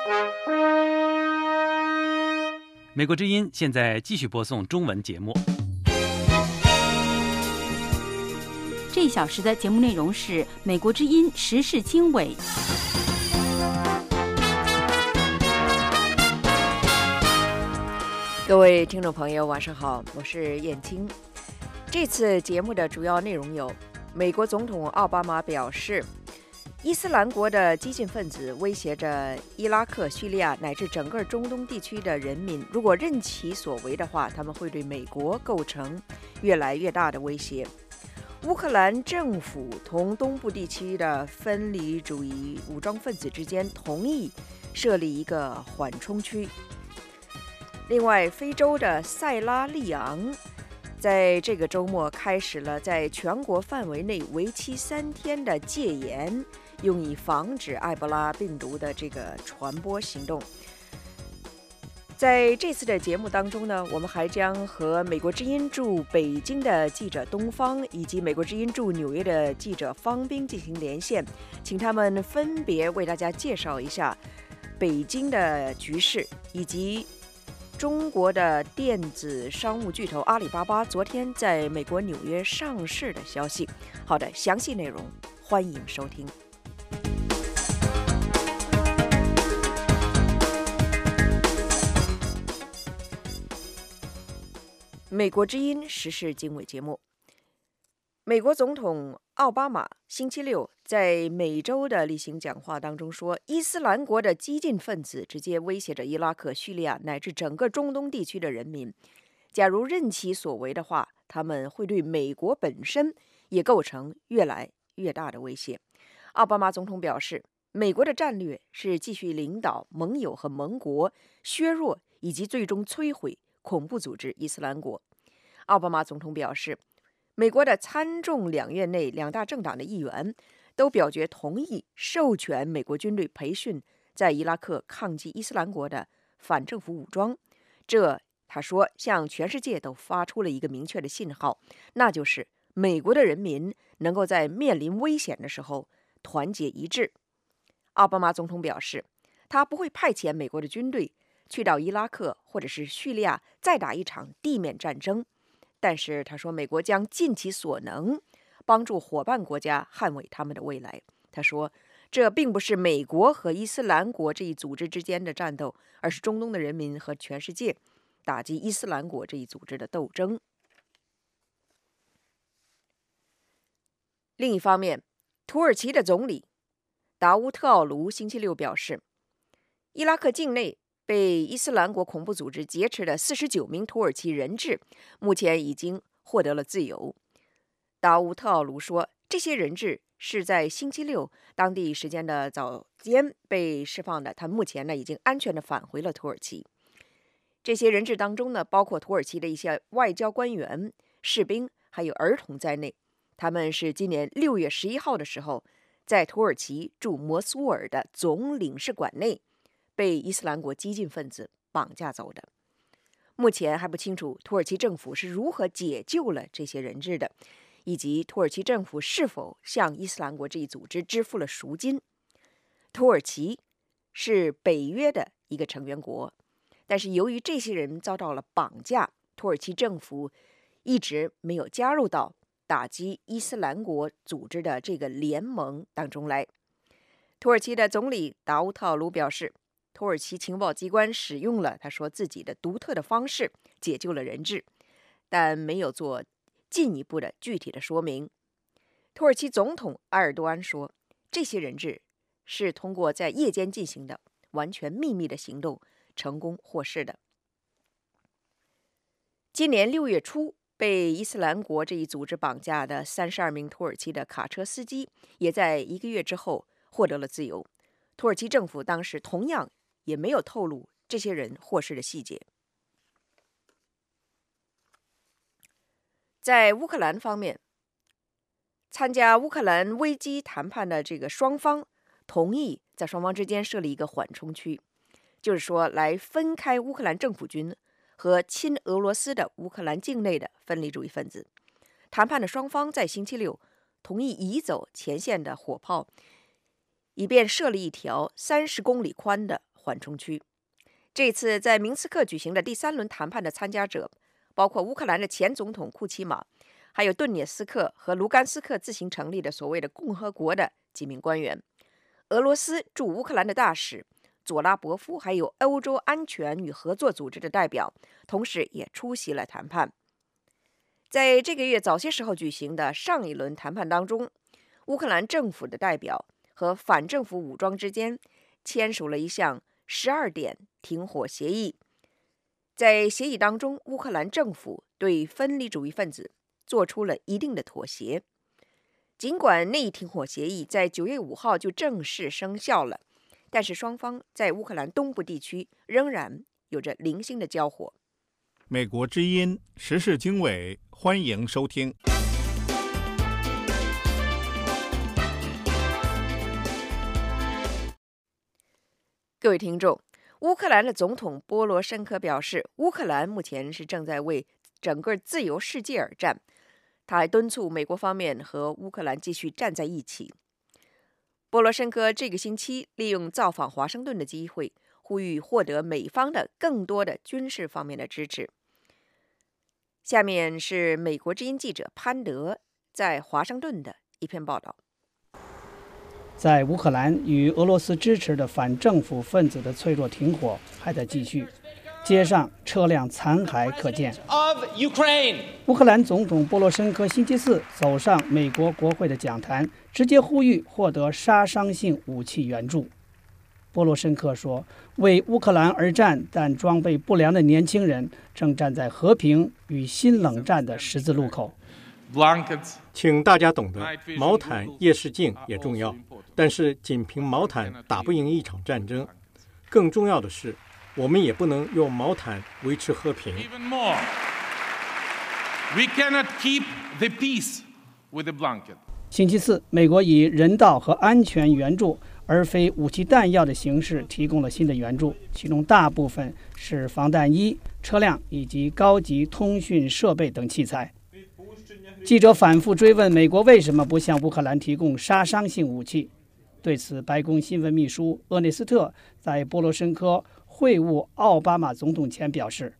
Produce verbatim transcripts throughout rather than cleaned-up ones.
美国之音现在继续播送中文节目。 这一小时的节目内容是美国之音时事经纬。 各位听众朋友晚上好，我是燕青。这次节目的主要内容有：美国总统奥巴马表示，伊斯兰国的激进分子威胁着伊拉克、叙利亚乃至整个中东地区的人民，如果任其所为的话，他们会对美国构成越来越大的威胁。乌克兰政府同东部地区的分离主义武装分子之间同意设立一个缓冲区。另外，非洲的塞拉利昂在这个周末开始了在全国范围内为期三天的戒严，用以防止埃博拉病毒的这个传播行动。在这次的节目当中呢，我们还将和美国之音驻北京的记者东方以及美国之音驻纽约的记者方斌进行连线，请他们分别为大家介绍一下北京的局势，以及中国的电子商务巨头阿里巴巴昨天在美国纽约上市的消息。好的，详细内容欢迎收听。美国之音时事经纬节目。美国总统奥巴马星期六在美洲的例行讲话当中说，伊斯兰国的激进分子直接威胁着伊拉克、叙利亚乃至整个中东地区的人民，假如任其所为的话，他们会对美国本身也构成越来越大的威胁。奥巴马总统表示，美国的战略是继续领导盟友和盟国削弱以及最终摧毁恐怖组织伊斯兰国。奥巴马总统表示，美国的参众两院内两大政党的议员都表决同意授权美国军队培训在伊拉克抗击伊斯兰国的反政府武装。这，他说，向全世界都发出了一个明确的信号，那就是美国的人民能够在面临危险的时候团结一致。奥巴马总统表示，他不会派遣美国的军队去到伊拉克或者是叙利亚再打一场地面战争，但是他说，美国将尽其所能帮助伙伴国家捍卫他们的未来。他说，这并不是美国和伊斯兰国这一组织之间的战斗，而是中东的人民和全世界打击伊斯兰国这一组织的斗争。另一方面，土耳其的总理达乌特奥卢星期六表示，伊拉克境内被伊斯兰国恐怖组织劫持的四十九名土耳其人质目前已经获得了自由。达乌特奥卢说，这些人质是在星期六当地时间的早间被释放的，他们目前呢已经安全的返回了土耳其。这些人质当中呢，包括土耳其的一些外交官员、士兵还有儿童在内。他们是今年六月十一号的时候在土耳其驻摩苏尔的总领事馆内被伊斯兰国激进分子绑架走的。目前还不清楚土耳其政府是如何解救了这些人质的，以及土耳其政府是否向伊斯兰国这一组织支付了赎金。土耳其是北约的一个成员国，但是由于这些人遭到了绑架，土耳其政府一直没有加入到打击伊斯兰国组织的这个联盟当中来。土耳其的总理达乌特奥卢表示，土耳其情报机关使用了他说自己的独特的方式解救了人质，但没有做进一步的具体的说明。土耳其总统埃尔多安说，这些人质是通过在夜间进行的完全秘密的行动成功获释的。今年六月初被伊斯兰国这一组织绑架的三十二名土耳其的卡车司机也在一个月之后获得了自由。土耳其政府当时同样也没有透露这些人获释的细节。在乌克兰方面，参加乌克兰危机谈判的这个双方同意在双方之间设立一个缓冲区，就是说来分开乌克兰政府军和亲俄罗斯的乌克兰境内的分离主义分子。谈判的双方在星期六同意移走前线的火炮，以便设立一条三十公里宽的缓冲区。这次在明斯克举行的第三轮谈判的参加者包括乌克兰的前总统库奇马，还有顿涅斯克和卢甘斯克自行成立的所谓的共和国的几名官员。俄罗斯驻乌克兰的大使佐拉伯夫，还有欧洲安全与合作组织的代表，同时也出席了谈判。在这个月早些时候举行的上一轮谈判当中，乌克兰政府的代表和反政府武装之间签署了一项十二点停火协议。在协议当中，乌克兰政府对分离主义分子做出了一定的妥协。尽管那一停火协议在九月五号就正式生效了，但是双方在乌克兰东部地区仍然有着零星的交火。 美国之音时事经纬，欢迎收听。 各位听众，乌克兰的总统波罗申科表示，乌克兰目前是正在为整个自由世界而战。他还敦促美国方面和乌克兰继续站在一起。波罗申科这个星期利用造访华盛顿的机会，呼吁获得美方的更多的军事方面的支持。下面是美国之音记者潘德在华盛顿的一篇报道。 在乌克兰与俄罗斯支持的反政府分子的脆弱停火还在继续，街上车辆残骸可见。乌克兰总统波罗申科星期四走上美国国会的讲坛，直接呼吁获得杀伤性武器援助。波罗申科说，为乌克兰而战但装备不良的年轻人正站在和平与新冷战的十字路口。 请大家懂得，毛毯、夜视镜也重要，但是仅凭毛毯打不赢一场战争。更重要的是，我们也不能用毛毯维持和平。 星期四，美国以人道和安全援助而非武器弹药的形式提供了新的援助，其中大部分是防弹衣、车辆以及高级通讯设备等器材。记者反复追问美国为什么不向乌克兰提供杀伤性武器，对此白宫新闻秘书厄内斯特在波罗申科会晤奥巴马总统前表示，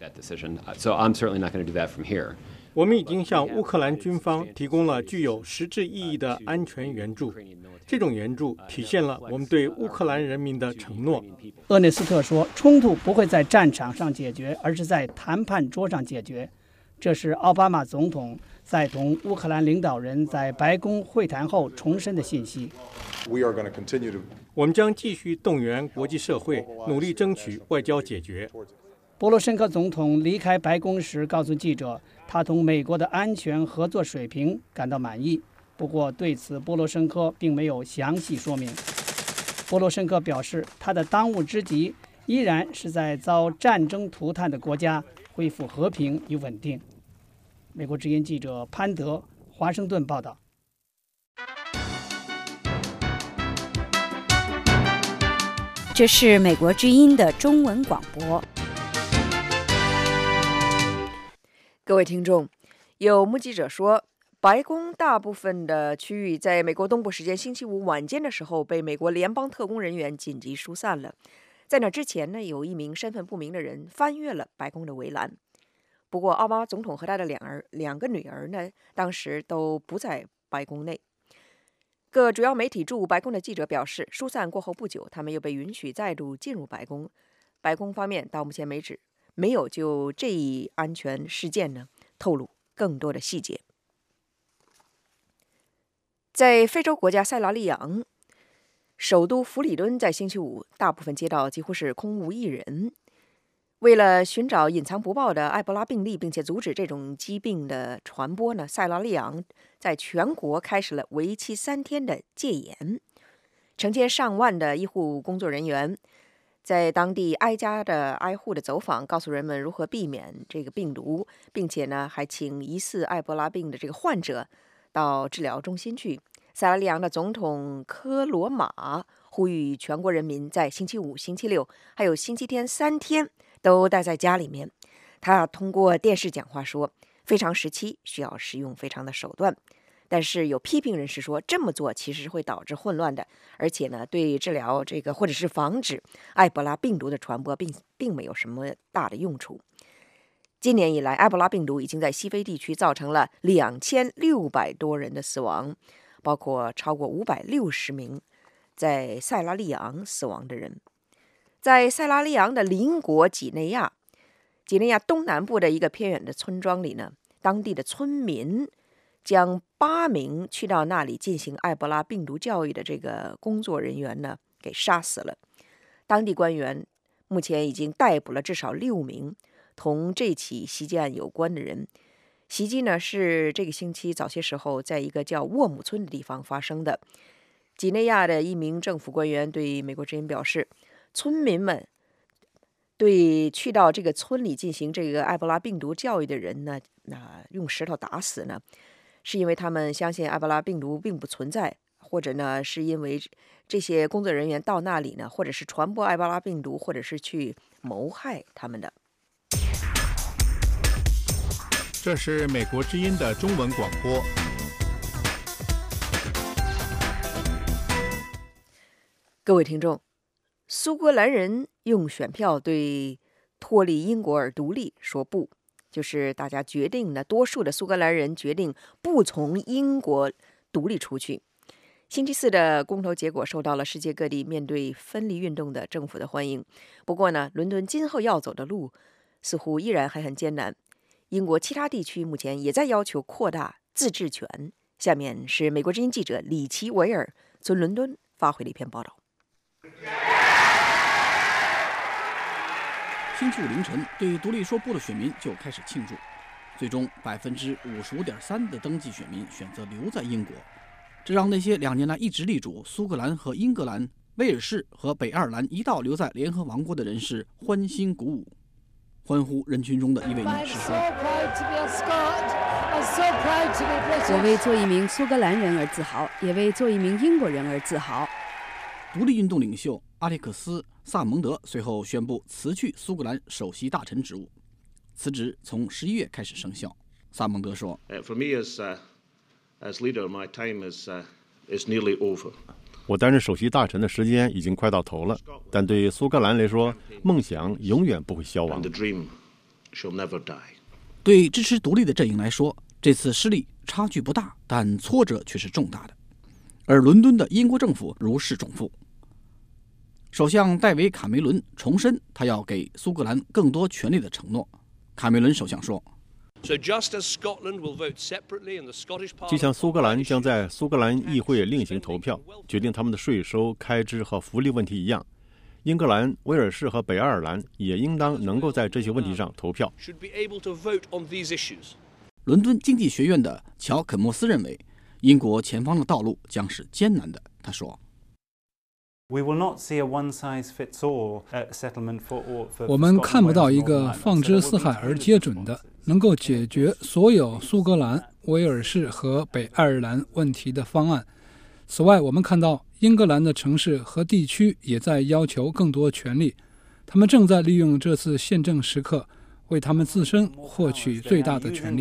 我们已经向乌克兰军方提供了具有实质意义的安全援助，这种援助体现了我们对乌克兰人民的承诺。 厄内斯特说，冲突不会在战场上解决，而是在谈判桌上解决。这是奥巴马总统在同乌克兰领导人在白宫会谈后重申的信息。 我们将继续动员国际社会，努力争取外交解决。 波罗申科总统离开白宫时告诉记者，他同美国的安全合作水平感到满意。不过对此波罗申科并没有详细说明。波罗申科表示，他的当务之急依然是在遭战争涂炭的国家恢复和平与稳定。美国之音记者潘德，华盛顿报道。 这是美国之音的中文广播。 各位听众，有目击者说，白宫大部分的区域在美国东部时间星期五晚间的时候被美国联邦特工人员紧急疏散了。在那之前呢，有一名身份不明的人翻越了白宫的围栏。不过，奥巴马总统和他的两儿两个女儿呢，当时都不在白宫内。各主要媒体驻白宫的记者表示，疏散过后不久，他们又被允许再度进入白宫。白宫方面到目前为止没有就这一安全事件呢透露更多的细节。在非洲国家塞拉利昂，首都弗里敦在星期五大部分街道几乎是空无一人。为了寻找隐藏不报的埃博拉病例，并且阻止这种疾病的传播呢，塞拉利昂在全国开始了为期三天的戒严。成千上万的医护工作人员在当地挨家的挨户的走访，告诉人们如何避免这个病毒，并且呢，还请疑似埃博拉病的这个患者到治疗中心去。塞拉利昂的总统科罗马呼吁全国人民在星期五、星期六还有星期天三天都待在家里面。他通过电视讲话说，非常时期需要使用非常的手段。 但是有批评人士说，这么做其实会导致混乱的，而且呢，对治疗这个或者是防止埃博拉病毒的传播并并没有什么大的用处。今年以来，埃博拉病毒已经在西非地区造成了两千六百多人的死亡，包括超过五百六十名在塞拉利昂死亡的人。在塞拉利昂的邻国几内亚，几内亚东南部的一个偏远的村庄里呢，当地的村民将八名去到那里进行埃博拉病毒教育的这个工作人员呢给杀死了。当地官员目前已经逮捕了至少六名同这起袭击案有关的人。袭击呢是这个星期早些时候在一个叫沃姆村的地方发生的。几内亚的一名政府官员对美国之音表示，村民们对去到这个村里进行这个埃博拉病毒教育的人呢，那用石头打死呢，是因为他们相信埃博拉病毒并不存在，或者呢是因为这些工作人员到那里呢，或者是传播埃博拉病毒，或者是去谋害他们的。 这是美国之音的中文广播。 各位听众，苏格兰人用选票对脱离英国而独立说不，就是大家决定呢，多数的苏格兰人决定不从英国独立出去。星期四的公投结果受到了世界各地面对分离运动的政府的欢迎。不过呢，伦敦今后要走的路似乎依然还很艰难。英国其他地区目前也在要求扩大自治权。下面是美国之音记者里奇维尔从伦敦发回的一篇报道。 星期五凌晨，对独立说不的选民就开始庆祝。最终，百分之五十五点三的登记选民选择留在英国，这让那些两年来一直力主苏格兰和英格兰、威尔士和北爱尔兰一道留在联合王国的人士欢欣鼓舞。欢呼人群中的一位女士说：“ 我为做一名苏格兰人而自豪，也为做一名英国人而自豪。” 独立运动领袖阿列克斯·萨蒙德随后宣布辞去苏格兰首席大臣职务，辞职从十一月开始生效。萨蒙德说：“ 我担任首席大臣的时间已经快到头了，但对苏格兰来说，梦想永远不会消亡。 对支持独立的阵营来说，这次失利差距不大，但挫折却是重大的。而伦敦的英国政府如释重负。首相戴维·卡梅伦重申他要给苏格兰更多权力的承诺。卡梅伦首相说：“ 就像苏格兰将在苏格兰议会另行投票决定他们的税收、开支和福利问题一样，英格兰、威尔士和北爱尔兰也应当能够在这些问题上投票。” 伦敦经济学院的乔·肯莫斯认为，英国前方的道路将是艰难的。他说：“ 我们看不到一个放之四海而皆准的，能够解决所有苏格兰、威尔士和北爱尔兰问题的方案。此外，我们看到英格兰的城市和地区也在要求更多权利，他们正在利用这次宪政时刻为他们自身获取最大的权利。”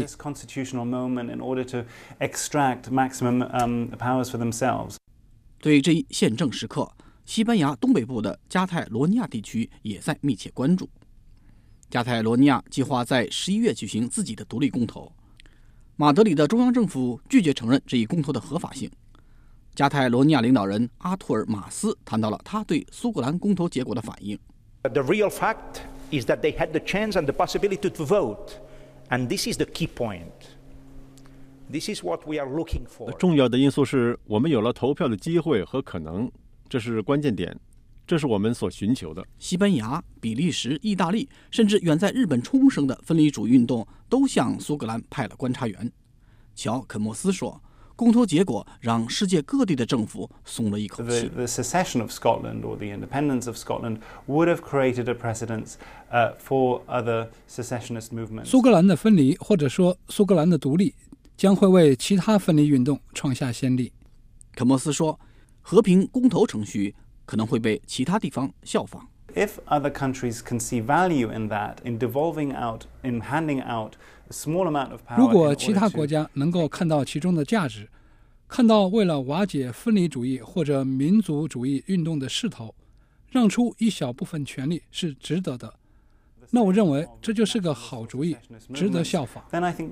对这一宪政时刻，西班牙东北部的加泰罗尼亚地区也在密切关注。加泰罗尼亚计划在十一月举行自己的独立公投，马德里的中央政府拒绝承认这一公投的合法性。加泰罗尼亚领导人阿图尔·马斯谈到了他对苏格兰公投结果的反应。 The real fact is that they had the chance and the possibility to vote, and this is the key point. This is what we are looking for. 重要的因素是我们有了投票的机会和可能，这是关键点，这是我们所寻求的。 西班牙、比利时、意大利，甚至远在日本冲绳的分离主义运动都向苏格兰派了观察员。乔·肯莫斯说，公投结果让世界各地的政府松了一口气。 The, the secession of Scotland or the independence of Scotland would have created a precedent uh, for other secessionist movements. 苏格兰的分离，或者说苏格兰的独立，将会为其他分离运动创下先例。 肯莫斯说，和平公投程序可能会被其他地方效仿。 If other countries can see value in that, in devolving out, in handing out a small amount of power, 如果其他国家能够看到其中的价值， 看到为了瓦解分离主义或者民族主义运动的势头，让出一小部分权利是值得的，那我认为这就是个好主意，值得效仿。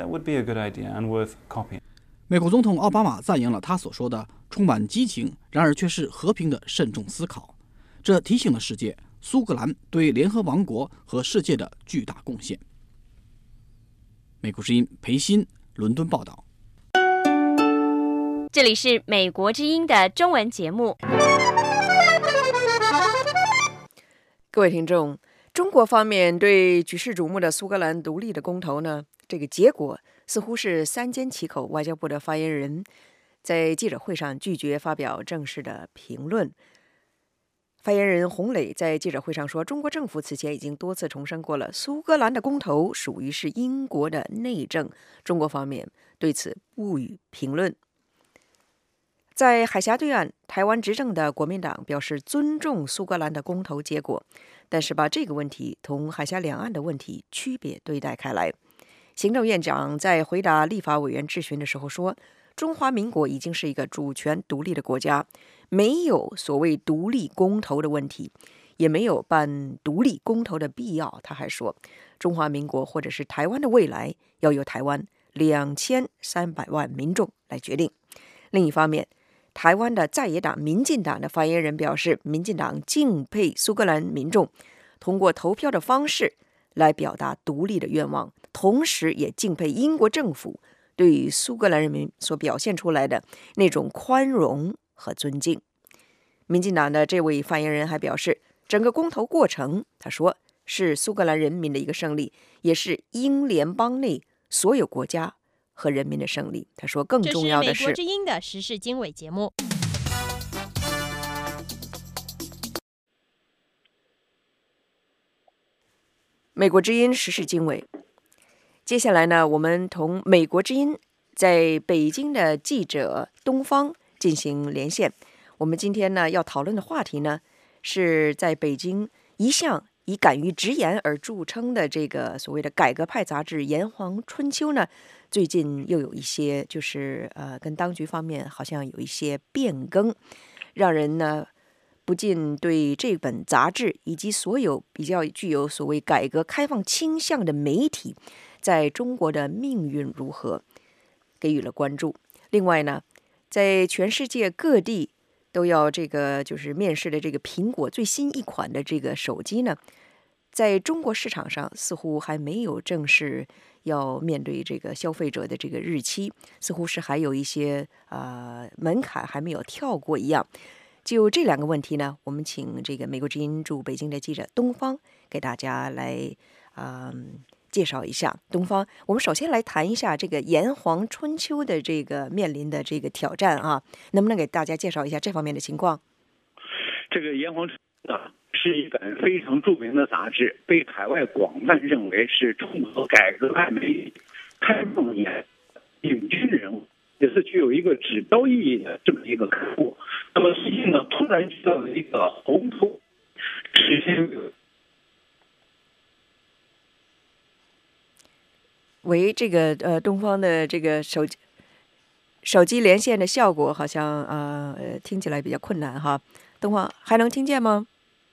美国总统奥巴马赞扬了他所说的充满激情，然而却是和平的慎重思考。这提醒了世界，苏格兰对联合王国和世界的巨大贡献。美国之音裴鑫伦敦报道。 这里是美国之音的中文节目。 各位听众，中国方面对举世瞩目的苏格兰独立的公投呢，这个结果似乎是三缄其口。外交部的发言人在记者会上拒绝发表正式的评论。发言人洪磊在记者会上说，中国政府此前已经多次重申过了，苏格兰的公投属于是英国的内政，中国方面对此不予评论。在海峡对岸，台湾执政的国民党表示尊重苏格兰的公投结果，但是把这个问题同海峡两岸的问题区别对待开来。行政院长在回答立法委员质询的时候说，中华民国已经是一个主权独立的国家，没有所谓独立公投的问题，也没有办独立公投的必要。他还说，中华民国或者是台湾的未来要由台湾两千三百万民众来决定。另一方面，台湾的在野党民进党的发言人表示，民进党敬佩苏格兰民众通过投票的方式来表达独立的愿望，同时也敬佩英国政府对于苏格兰人民所表现出来的那种宽容和尊敬。民进党的这位发言人还表示，整个公投过程，他说是苏格兰人民的一个胜利，也是英联邦内所有国家和人民的胜利。他说，更重要的是， 这是美国之音的时事经纬节目。 美国之音时事经纬。接下来呢，我们同美国之音在北京的记者东方进行连线。我们今天呢要讨论的话题呢，是在北京一向以敢于直言而著称的这个所谓的改革派杂志《炎黄春秋》呢，最近又有一些就是呃跟当局方面好像有一些变更，让人呢不禁对这本杂志以及所有比较具有所谓改革开放倾向的媒体在中国的命运如何给予了关注。另外呢，在全世界各地都要这个就是面世的这个苹果最新一款的这个手机呢，在中国市场上似乎还没有正式要面对这个消费者的这个日期，似乎是还有一些呃门槛还没有跳过一样。就这两个问题呢，我们请这个美国之音驻北京的记者东方给大家来啊、呃、介绍一下。东方，我们首先来谈一下这个炎黄春秋的这个面临的这个挑战啊，能不能给大家介绍一下这方面的情况？ 这个炎黄春秋啊，是一本非常著名的杂志，被海外广泛认为是中国改革派媒体开放眼领军人物，也是具有一个指标意义的这么一个刊物。那么最近呢，突然遇到了一个红头实现。 喂，这个呃，东方的这个手机手机连线的效果好像呃听起来比较困难哈。东方还能听见吗？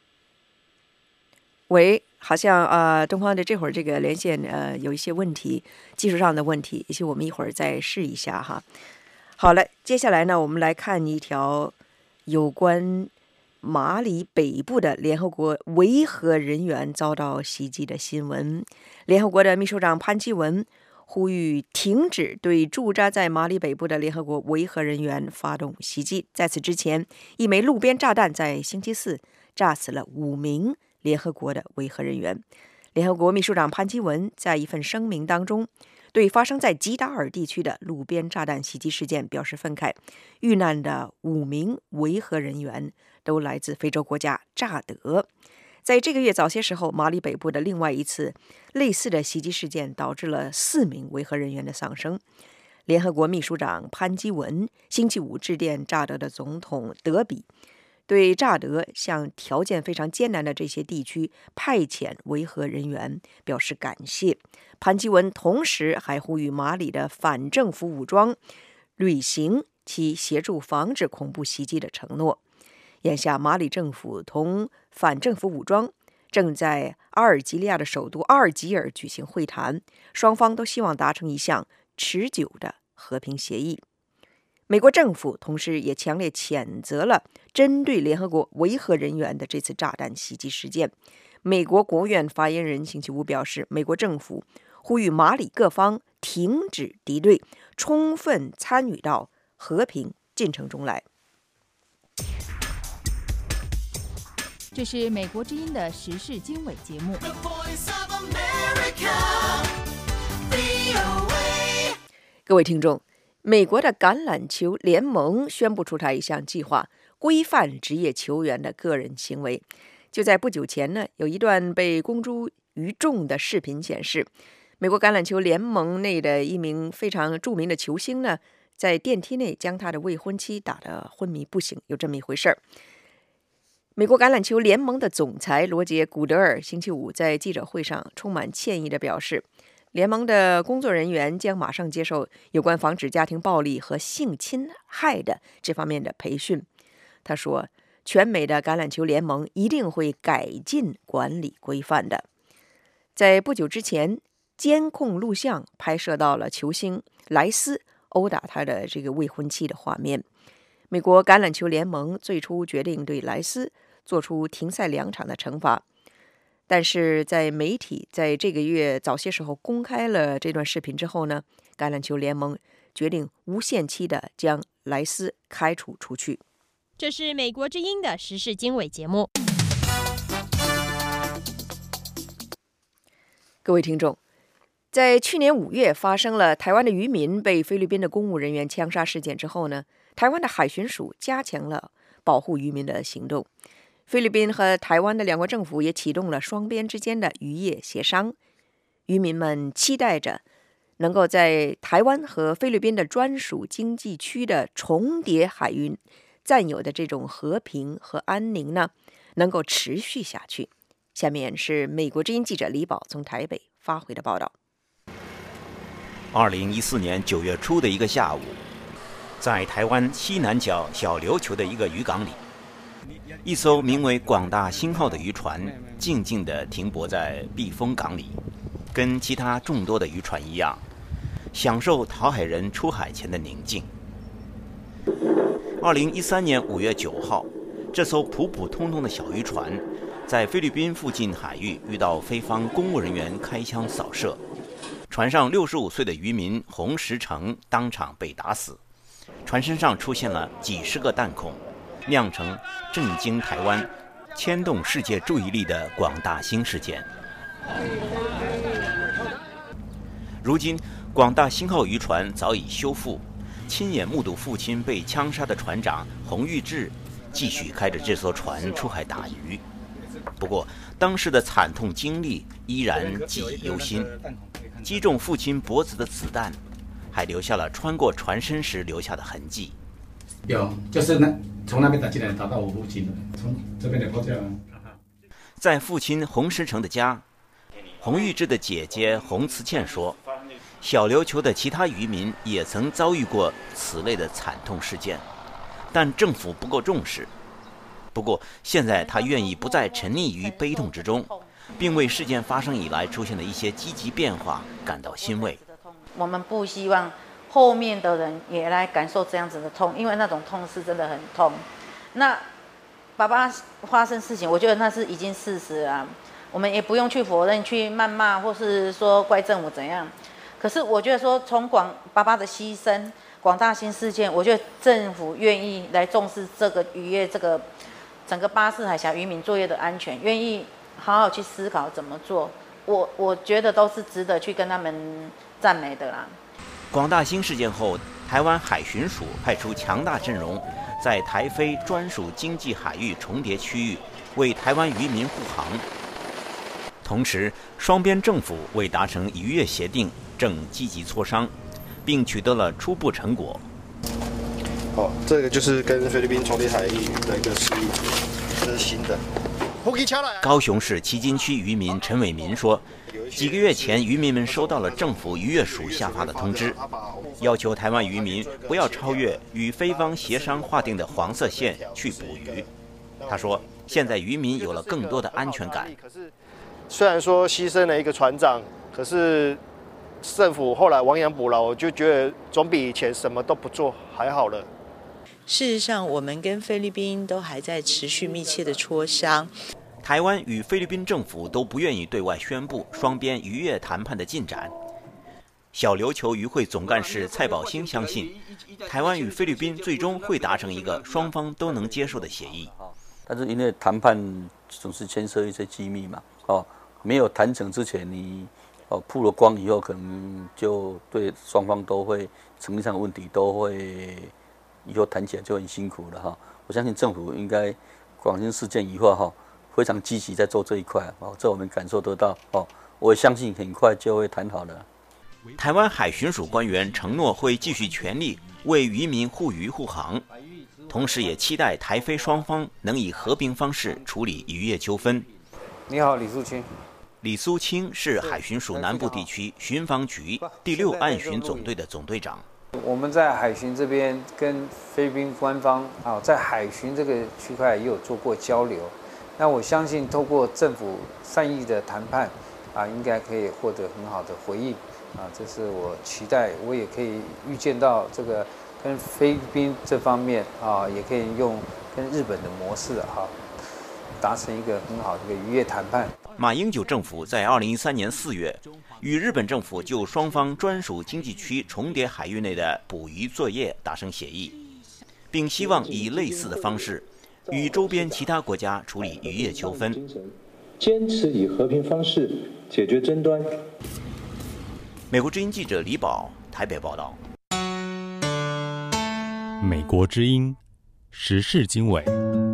喂，好像呃东方的这会儿这个连线呃有一些问题，技术上的问题，也许我们一会儿再试一下哈。好了，接下来呢，我们来看一条有关马里北部的联合国维和人员遭到袭击的新闻。联合国的秘书长潘基文呼吁停止对驻扎在马里北部的联合国维和人员发动袭击。在此之前，一枚路边炸弹在星期四炸死了五名联合国的维和人员。联合国秘书长潘基文在一份声明当中，对发生在吉达尔地区的路边炸弹袭击事件表示愤慨。遇难的五名维和人员都来自非洲国家乍得。在这个月早些时候，马里北部的另外一次类似的袭击事件导致了四名维和人员的丧生。联合国秘书长潘基文星期五致电乍得的总统德比，对乍得向条件非常艰难的这些地区派遣维和人员表示感谢。潘基文同时还呼吁马里的反政府武装履行其协助防止恐怖袭击的承诺。眼下，马里政府同反政府武装正在阿尔及利亚的首都阿尔及尔举行会谈，双方都希望达成一项持久的和平协议。美国政府同时也强烈谴责了针对联合国维和人员的这次炸弹袭击事件。美国国务院发言人星期五表示，美国政府呼吁马里各方停止敌对，充分参与到和平进程中来。 这是美国之音的时事经纬节目。 各位听众，美国的橄榄球联盟宣布出台一项计划，规范职业球员的个人行为。就在不久前呢，有一段被公诸于众的视频显示，美国橄榄球联盟内的一名非常著名的球星呢，在电梯内将他的未婚妻打得昏迷不醒，有这么一回事儿。美国橄榄球联盟的总裁罗杰·古德尔星期五在记者会上充满歉意地表示，联盟的工作人员将马上接受有关防止家庭暴力和性侵害的这方面的培训。他说，全美的橄榄球联盟一定会改进管理规范的。在不久之前，监控录像拍摄到了球星莱斯殴打他的这个未婚妻的画面。美国橄榄球联盟最初决定对莱斯做出停赛两场的惩罚，但是在媒体在这个月早些时候公开了这段视频之后呢，橄榄球联盟决定无限期的将莱斯开除出去。 这是美国之音的时事经纬节目。 各位听众，在去年五月发生了台湾的渔民被菲律宾的公务人员枪杀事件之后呢，台湾的海巡署加强了保护渔民的行动。菲律宾和台湾的两国政府也启动了双边之间的渔业协商。渔民们期待着能够在台湾和菲律宾的专属经济区的重叠海域占有的这种和平和安宁呢，能够持续下去。下面是美国之音记者李宝从台北发回的报道。 二零一四年九月初的一个下午，在台湾西南角小琉球的一个渔港里，一艘名为广大兴号的渔船静静地停泊在避风港里，跟其他众多的渔船一样，享受讨海人出海前的宁静。二零一三年五月九号，这艘普普通通的小渔船在菲律宾附近海域遇到菲方公务人员开枪扫射，船上六十五岁的渔民洪石成当场被打死，船身上出现了几十个弹孔，酿成震惊台湾、牵动世界注意力的广大兴事件。如今，广大兴号渔船早已修复，亲眼目睹父亲被枪杀的船长洪玉志继续开着这艘船出海打鱼。不过，当时的惨痛经历依然记忆犹新。击中父亲脖子的子弹，还留下了穿过船身时留下的痕迹。 有，就是那从那边打进来，打到我父亲的，从这边的破掉。 在父亲洪石成的家，洪玉志的姐姐洪慈倩说，小琉球的其他渔民也曾遭遇过此类的惨痛事件，但政府不够重视。不过，现在他愿意不再沉溺于悲痛之中，并为事件发生以来出现的一些积极变化感到欣慰。 我们不希望后面的人也来感受这样子的痛，因为那种痛是真的很痛。那爸爸发生事情，我觉得那是已经事实啊，我们也不用去否认、去谩骂，或是说怪政府怎样。可是我觉得说，从广爸爸的牺牲、广大兴事件，我觉得政府愿意来重视这个渔业这个。整个巴士海峡渔民作业的安全，愿意好好去思考怎么做，我我觉得都是值得去跟他们赞美的啦。 广大兴事件后，台湾海巡署派出强大阵容，在台菲专属经济海域重叠区域为台湾渔民护航。同时，双边政府为达成渔业协定正积极磋商，并取得了初步成果。 好，这个就是跟菲律宾重叠海域的一个示意，这是新的。 高雄市旗津区渔民陈伟民说， 几个月前，渔民们收到了政府渔业署下发的通知，要求台湾渔民不要超越与菲方协商划定的黄色线去捕鱼。他说，现在渔民有了更多的安全感。 虽然说牺牲了一个船长，可是政府后来亡羊补牢，我就觉得总比以前什么都不做还好了。 事实上，我们跟菲律宾都还在持续密切的磋商。 台湾与菲律宾政府都不愿意对外宣布双边渔业谈判的进展。小琉球渔会总干事蔡宝兴相信，台湾与菲律宾最终会达成一个双方都能接受的协议。 但是因为谈判总是牵涉一些机密嘛，哦，没有谈成之前，你哦曝了光以后，可能就对双方都会程序上的问题都会以后谈起来就很辛苦了哈。我相信政府应该广兴事件以后哈，非常积极在做这一块哦，这我们感受得到哦。我相信很快就会谈好了。 台湾海巡署官员承诺会继续全力为渔民护渔护航，同时也期待台菲双方能以和平方式处理渔业纠纷。 你好，李素清。 李苏清是海巡署南部地区巡防局第六岸巡总队的总队长。 我们在海巡这边跟菲律宾官方啊，在海巡这个区块也有做过交流。那我相信，透过政府善意的谈判啊，应该可以获得很好的回应啊，这是我期待。我也可以预见到这个跟菲律宾这方面啊，也可以用跟日本的模式啊，达成一个很好的一个渔业谈判。 马英九政府在二零一三年四月与日本政府就双方专属经济区重叠海域内的捕鱼作业达成协议，并希望以类似的方式与周边其他国家处理渔业纠纷， 坚持以和平方式解决争端。 美国之音记者李宝台北报道。 美国之音时事经纬。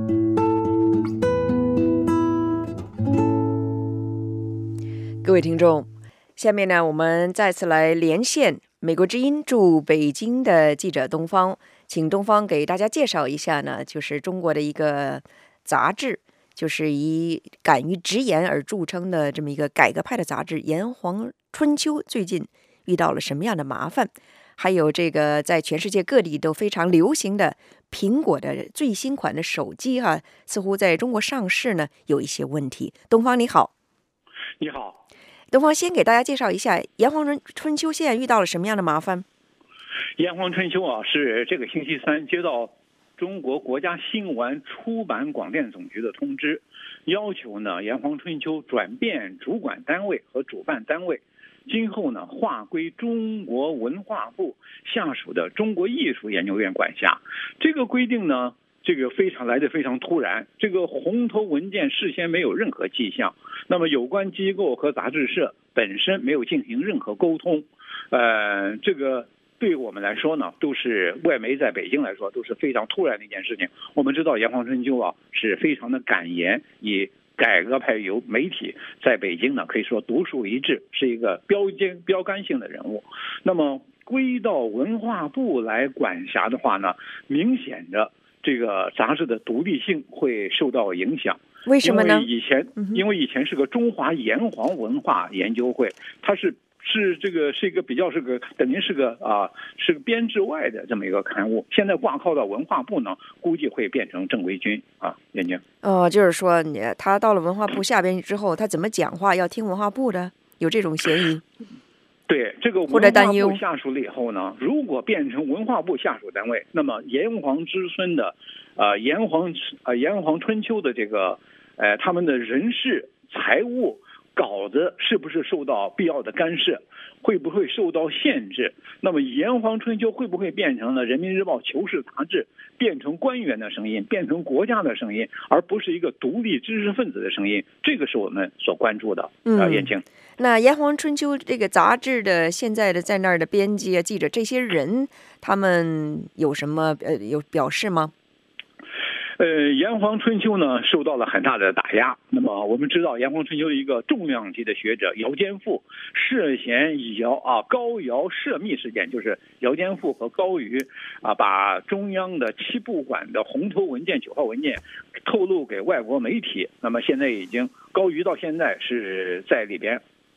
各位听众，下面呢，我们再次来连线美国之音驻北京的记者东方，请东方给大家介绍一下呢，就是中国的一个杂志，就是以敢于直言而著称的这么一个改革派的杂志《炎黄春秋》，最近遇到了什么样的麻烦？还有这个在全世界各地都非常流行的苹果的最新款的手机哈、啊，似乎在中国上市呢有一些问题。东方你好。 你好。 东方先给大家介绍一下《炎黄春秋》现在遇到了什么样的麻烦？《 炎黄春秋》啊，是这个星期三接到中国国家新闻出版广电总局的通知，要求呢《炎黄春秋》转变主管单位和主办单位，今后呢划归中国文化部下属的中国艺术研究院管辖。这个规定呢，这个非常来得非常突然，这个红头文件事先没有任何迹象，那么有关机构和杂志社本身没有进行任何沟通，呃，这个对我们来说呢，都是外媒在北京来说都是非常突然的一件事情。我们知道《炎黄春秋》啊是非常的敢言，以改革派有媒体在北京呢可以说独树一帜，是一个标间标杆性的人物。那么归到文化部来管辖的话呢，明显的这个杂志的独立性会受到影响。 为什么呢？ 因为以前，因为以前是个中华炎黄文化研究会，它是是这个是一个比较是个等于是个啊是个编制外的这么一个刊物。现在挂靠到文化部呢，估计会变成正规军啊，眼睛。 哦，就是说你他到了文化部下边之后，他怎么讲话要听文化部的，有这种嫌疑。 对，这个文化部下属了以后呢，如果变成文化部下属单位，那么炎黄之孙的，呃，炎黄呃炎黄春秋的这个，呃，他们的人事、财务、稿子是不是受到必要的干涉，会不会受到限制？那么炎黄春秋会不会变成了人民日报求是杂志，变成官员的声音，变成国家的声音，而不是一个独立知识分子的声音？这个是我们所关注的。 嗯， 呃，燕青。 那《炎黄春秋》这个杂志的现在的在那儿的编辑啊、记者这些人，他们有什么呃有表示吗？ 呃，《炎黄春秋》呢受到了很大的打压。那么我们知道，《炎黄春秋》的一个重量级的学者姚坚富涉嫌姚啊高姚涉密事件，就是姚坚富和高瑜啊把中央的七部馆的红头文件、九号文件透露给外国媒体。那么现在已经高瑜到现在是在里边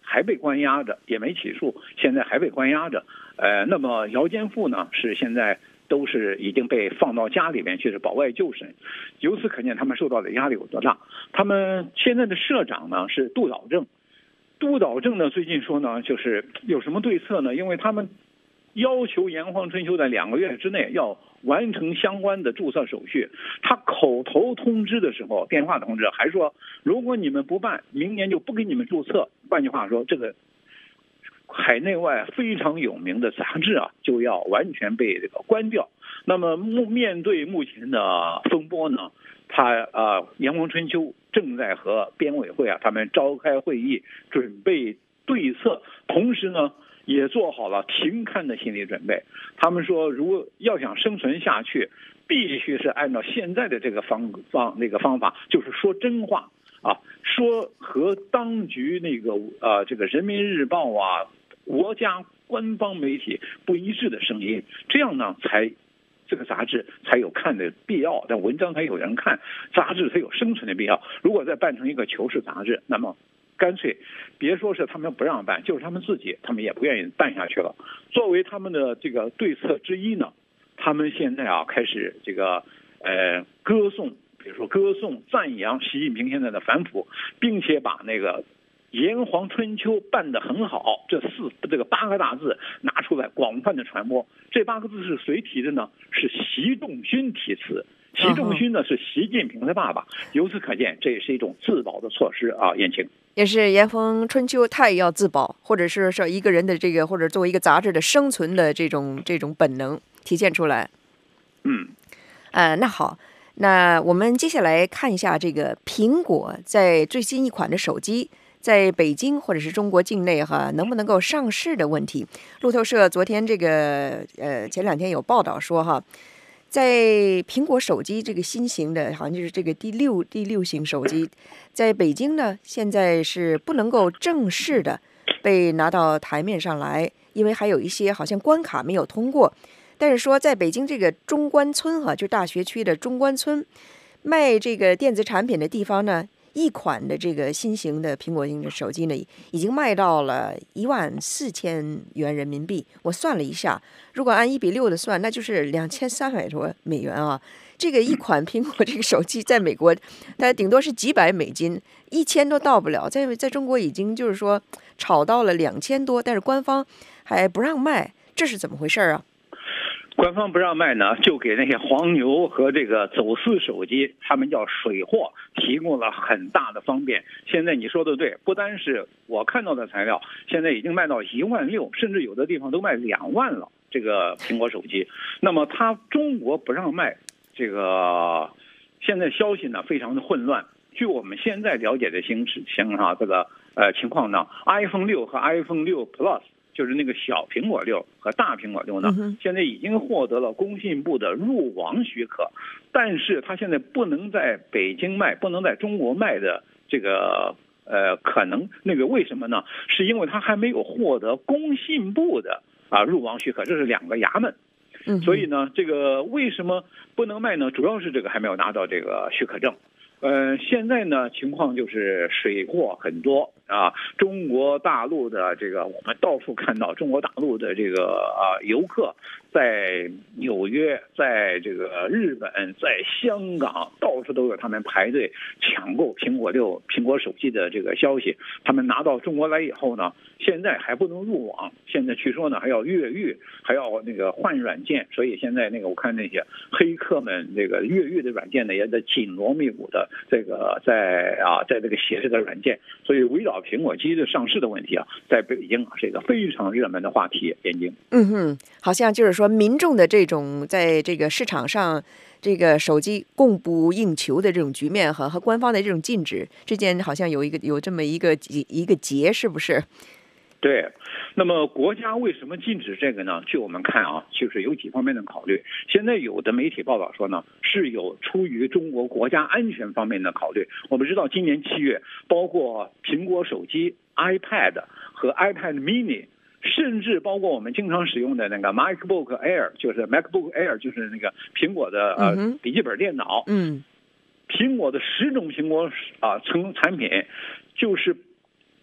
还被关押着，也没起诉，现在还被关押着。呃，那么姚坚富呢，是现在都是已经被放到家里面去是保外就审。由此可见，他们受到的压力有多大。他们现在的社长呢是杜导正，杜导正呢最近说呢，就是有什么对策呢？因为他们要求炎黄春秋在两个月之内要完成相关的注册手续。他口头通知的时候，电话通知还说，如果你们不办，明年就不给你们注册。换句话说，这个海内外非常有名的杂志啊，就要完全被这个关掉。那么面对目前的风波呢，他呃炎黄春秋正在和编委会啊他们召开会议，准备对策，同时呢也做好了停刊的心理准备。他们说，如果要想生存下去，必须是按照现在的这个方方那个方法，就是说真话啊，说和当局那个呃这个人民日报啊国家官方媒体不一致的声音，这样呢才这个杂志才有看的必要，但文章才有人看，杂志才有生存的必要。如果再办成一个求是杂志，那么干脆别说是他们不让办，就是他们自己他们也不愿意办下去了。作为他们的这个对策之一呢，他们现在啊开始这个呃歌颂，比如说歌颂赞扬习近平现在的反腐，并且把那个炎黄春秋办得很好，这四这个八个大字拿出来广泛的传播。这八个字是谁提的呢？是习仲勋题词。习仲勋呢是习近平的爸爸。由此可见，这也是一种自保的措施啊，燕青。 也是炎黄春秋，他也要自保，或者是说一个人的这个，或者作为一个杂志的生存的这种这种本能体现出来。 嗯， 呃，那好。那我们接下来看一下这个苹果在最新一款的手机在北京或者是中国境内哈能不能够上市的问题。路透社昨天这个呃前两天有报道说哈，在苹果手机这个新型的好像就是这个第六第六型手机，在北京呢现在是不能够正式的被拿到台面上来，因为还有一些好像关卡没有通过。但是说在北京这个中关村哈，就大学区的中关村卖这个电子产品的地方呢，一款的这个新型的苹果型的手机呢，已经卖到了一万四千元人民币。我算了一下，如果按一比六的算，那就是两千三百多美元啊。这个一款苹果这个手机在美国，它顶多是几百美金，一千都到不了。在在中国已经就是说炒到了两千多，但是官方还不让卖，这是怎么回事啊？ 官方不让卖呢，就给那些黄牛和这个走私手机，他们叫水货，提供了很大的方便。现在你说的对，不单是我看到的材料，现在已经卖到一万六，甚至有的地方都卖两万了。这个苹果手机，那么它中国不让卖，这个现在消息呢非常的混乱。据我们现在了解的形势情哈，这个呃情况呢 ，iPhone 六和 iPhone 六 Plus。就是那个小苹果六和大苹果六呢，现在已经获得了工信部的入网许可，但是它现在不能在北京卖，不能在中国卖的这个呃，可能那个为什么呢？是因为它还没有获得工信部的啊入网许可，这是两个衙门。所以呢，这个为什么不能卖呢？主要是这个还没有拿到这个许可证。呃，现在呢情况就是水货很多啊，中国大陆的这个我们到处看到中国大陆的这个啊游客在纽约，在这个日本，在香港，到处都有他们排队抢购苹果六、苹果手机的这个消息。他们拿到中国来以后呢，现在还不能入网，现在据说呢还要越狱，还要那个换软件，所以现在那个我看那些黑客们这个越狱的软件呢也得紧锣密鼓的。这个在啊，在这个写这个软件，所以围绕苹果机的上市的问题啊，在北京啊是一个非常热门的话题。眼睛， 嗯哼，好像就是说民众的这种在这个市场上这个手机供不应求的这种局面和和官方的这种禁止之间，好像有一个有这么一个一个结，是不是？ 对，那么国家为什么禁止这个呢？据我们看啊，就是有几方面的考虑。现在有的媒体报道说呢，是有出于中国国家安全方面的考虑。我们知道今年七月，包括苹果手机、iPad 和 iPad mini， 甚至包括我们经常使用的那个 MacBook Air， 就是 MacBook Air 就是那个苹果的呃笔记本电脑， 嗯， 苹果的十种苹果啊成产品就是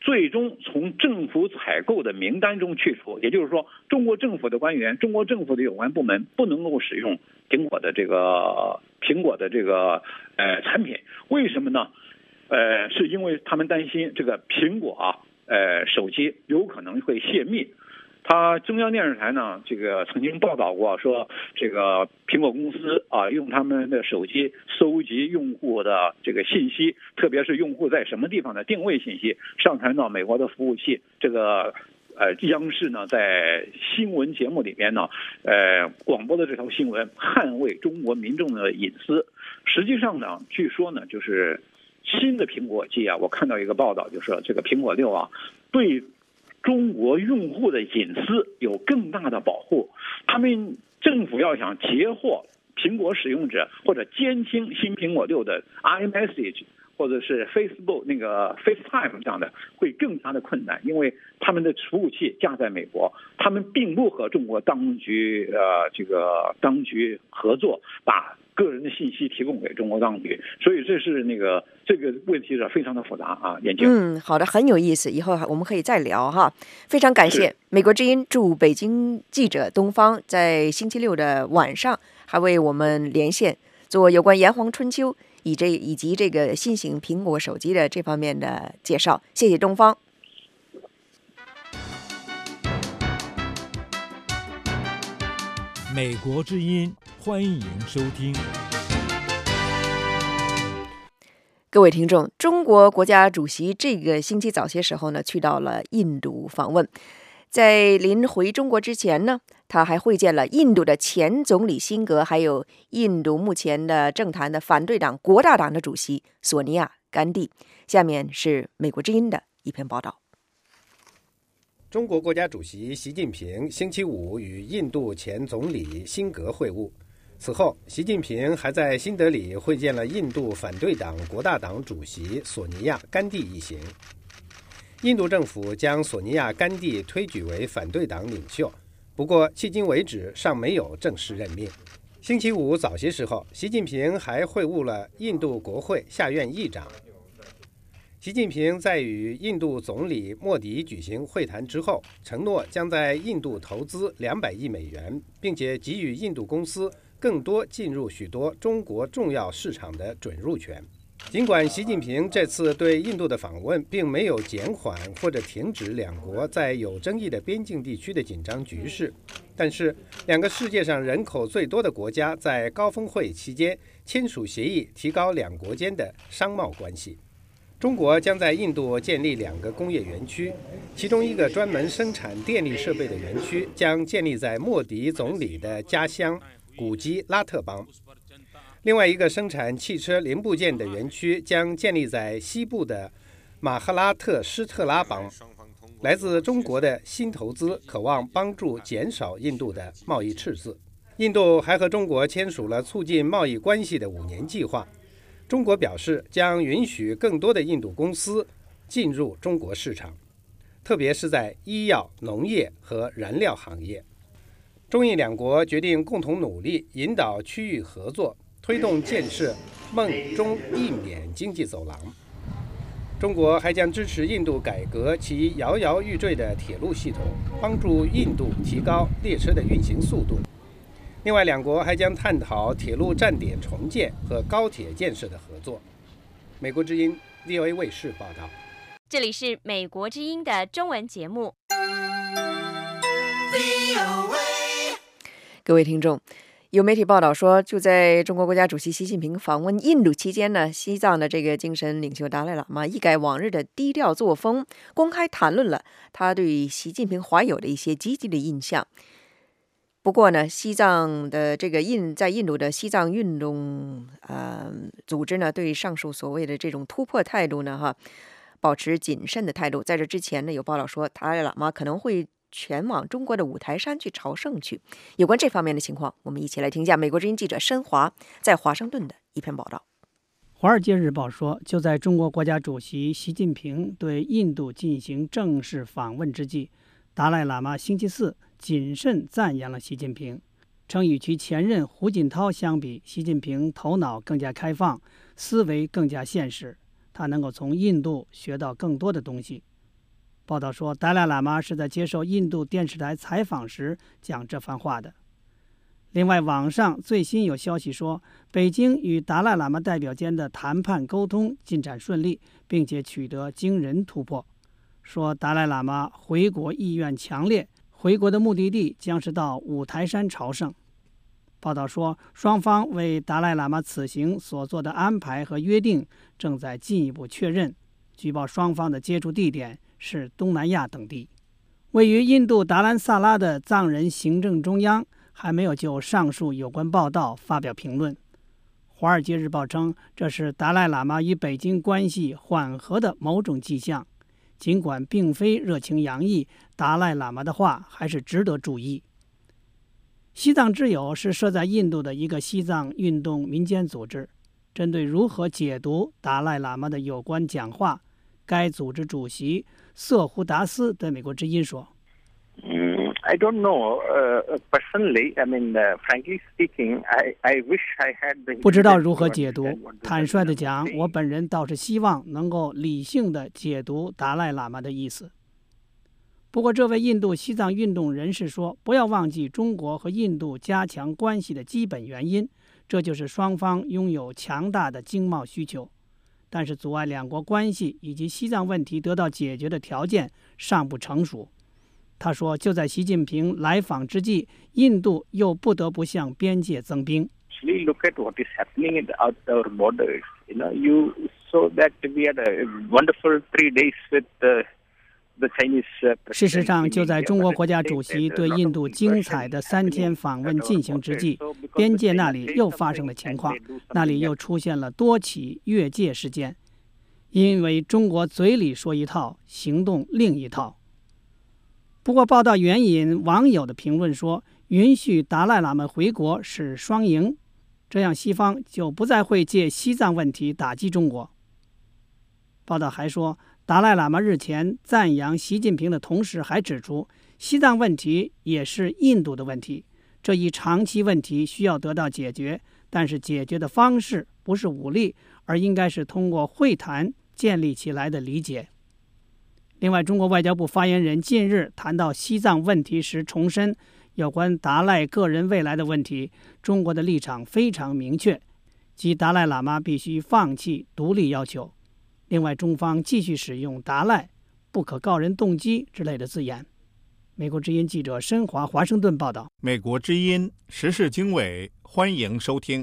最终从政府采购的名单中去除，也就是说，中国政府的官员、中国政府的有关部门不能够使用苹果的这个苹果的这个呃产品。为什么呢？呃，是因为他们担心这个苹果啊，呃，手机有可能会泄密。他中央电视台呢，这个曾经报道过说，这个苹果公司啊，用他们的手机搜集用户的这个信息，特别是用户在什么地方的定位信息，上传到美国的服务器。这个呃，央视呢在新闻节目里边呢，呃，广播的这条新闻捍卫中国民众的隐私。实际上呢，据说呢，就是新的苹果机啊，我看到一个报道，就说这个苹果六啊，对中国用户的隐私有更大的保护。他们政府要想截获苹果使用者或者监听新苹果六的 iMessage 或者是 Facebook 那个 FaceTime 这样的，会更加的困难，因为他们的服务器架在美国，他们并不和中国当局呃这个当局合作，把个人的信息提供给中国当局，所以这是那个这个问题是非常的复杂啊。眼镜， 嗯，好的，很有意思，以后我们可以再聊哈。非常感谢美国之音驻北京记者东方在星期六的晚上还为我们连线做有关炎黄春秋以这以及这个新型苹果手机的这方面的介绍，谢谢东方。 美国之音，欢迎收听。 各位听众，中国国家主席这个星期早些时候呢，去到了印度访问。在临回中国之前呢，他还会见了印度的前总理辛格，还有印度目前的政坛的反对党国大党的主席索尼娅·甘地。下面是美国之音的一篇报道。 中国国家主席习近平星期五与印度前总理辛格会晤。此后，习近平还在新德里会见了印度反对党国大党主席索尼娅·甘地一行。印度政府将索尼娅·甘地推举为反对党领袖，不过迄今为止尚没有正式任命。星期五早些时候，习近平还会晤了印度国会下院议长。习近平在与印度总理莫迪举行会谈之后，承诺将在印度投资两百亿美元，并且给予印度公司更多进入许多中国重要市场的准入权。尽管习近平这次对印度的访问并没有减缓或者停止两国在有争议的边境地区的紧张局势，但是两个世界上人口最多的国家在高峰会期间签署协议，提高两国间的商贸关系。中国将在印度建立两个工业园区，其中一个专门生产电力设备的园区将建立在莫迪总理的家乡古吉拉特邦，另外一个生产汽车零部件的园区将建立在西部的马赫拉特施特拉邦。来自中国的新投资渴望帮助减少印度的贸易赤字。印度还和中国签署了促进贸易关系的五年计划。中国表示将允许更多的印度公司进入中国市场，特别是在医药、农业和燃料行业。中印两国决定共同努力，引导区域合作，推动建设孟中印缅经济走廊。中国还将支持印度改革其摇摇欲坠的铁路系统，帮助印度提高列车的运行速度。另外，两国还将探讨铁路站点重建和高铁建设的合作。美国之音 V O A 卫视报道。 这里是美国之音的中文节目。 各位听众，有媒体报道说，就在中国国家主席习近平访问印度期间呢，西藏的这个精神领袖达赖喇嘛一改往日的低调作风，公开谈论了他对习近平怀有的一些积极的印象。不过呢，西藏的这个印在印度的西藏运动呃组织呢，对上述所谓的这种突破态度呢，哈，保持谨慎的态度。在这之前呢，有报道说达赖喇嘛可能会前往中国的五台山去朝圣去。有关这方面的情况，我们一起来听一下美国之音记者申华在华盛顿的一篇报道。 《华尔街日报》说，就在中国国家主席习近平对印度进行正式访问之际，达赖喇嘛星期四谨慎赞扬了习近平，称与其前任胡锦涛相比，习近平头脑更加开放，思维更加现实，他能够从印度学到更多的东西。 报道说，达赖喇嘛是在接受印度电视台采访时讲这番话的。另外，网上最新有消息说，北京与达赖喇嘛代表间的谈判沟通进展顺利，并且取得惊人突破。说达赖喇嘛回国意愿强烈，回国的目的地将是到五台山朝圣。报道说，双方为达赖喇嘛此行所做的安排和约定正在进一步确认。据报，双方的接触地点是东南亚等地。位于印度达兰萨拉的藏人行政中央还没有就上述有关报道发表评论。《华尔街日报》称，这是达赖喇嘛与北京关系缓和的某种迹象。尽管并非热情洋溢，达赖喇嘛的话还是值得注意。西藏之友是设在印度的一个西藏运动民间组织。针对如何解读达赖喇嘛的有关讲话，该组织主席瑟胡达斯对美国之音说 Mm, I don't know. Uh, personally, I mean, uh, frankly speaking, I, I wish I had the. 不知道如何解读。坦率地讲，我本人倒是希望能够理性地解读达赖喇嘛的意思。不过，这位印度西藏运动人士说，不要忘记中国和印度加强关系的基本原因，这就是双方拥有强大的经贸需求。但是，阻碍两国关系以及西藏问题得到解决的条件尚不成熟。他说，就在习近平来访之际，印度又不得不向边界增兵。 Actually, look at what is happening at our borders. You know, you saw that we had a wonderful three days with the the Chinese. 事实上，就在中国国家主席对印度精彩的三天访问进行之际，边界那里又发生了情况，那里又出现了多起越界事件。因为中国嘴里说一套，行动另一套。不过，报道援引网友的评论说，允许达赖喇嘛回国是双赢，这样西方就不再会借西藏问题打击中国。报道还说，达赖喇嘛日前赞扬习近平的同时，还指出西藏问题也是印度的问题，这一长期问题需要得到解决，但是解决的方式不是武力，而应该是通过会谈建立起来的理解。另外，中国外交部发言人近日谈到西藏问题时重申，有关达赖个人未来的问题，中国的立场非常明确，即达赖喇嘛必须放弃独立要求。另外，中方继续使用达赖不可告人动机之类的字眼。美国之音记者申华华盛顿报道。 美国之音时事经纬，欢迎收听。